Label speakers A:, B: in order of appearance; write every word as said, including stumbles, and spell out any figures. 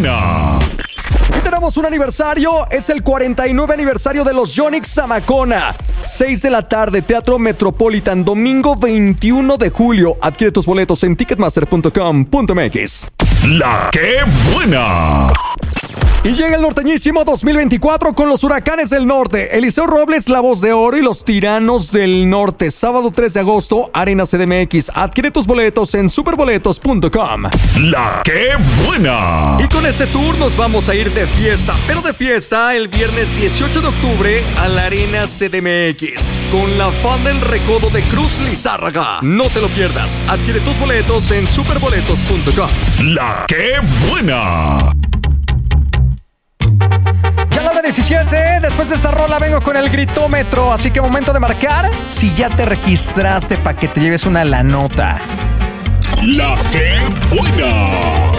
A: buena!
B: Y tenemos un aniversario, es el cuarenta y nueve aniversario de los Yonix Zamacona. seis de la tarde, Teatro Metropolitan, domingo veintiuno de julio. Adquiere tus boletos en ticketmaster punto com punto m x.
A: ¡La que buena!
B: Y llega el norteñísimo dos mil veinticuatro con los Huracanes del Norte, Eliseo Robles, La Voz de Oro y los Tiranos del Norte. Sábado tres de agosto, Arena C D M X. Adquiere tus boletos en superboletos punto com.
A: ¡La que buena!
B: Y con este tour nos vamos a ir de fiesta, pero de fiesta el viernes dieciocho de octubre a la Arena C D M X con la fan del Recodo de Cruz Lizárraga. No te lo pierdas. Adquiere tus boletos en superboletos punto com.
A: ¡La que buena!
B: Ya la hora diecisiete, después de esta rola vengo con el gritómetro, así que momento de marcar si ya te registraste para que te lleves una la nota.
A: ¡La que buena!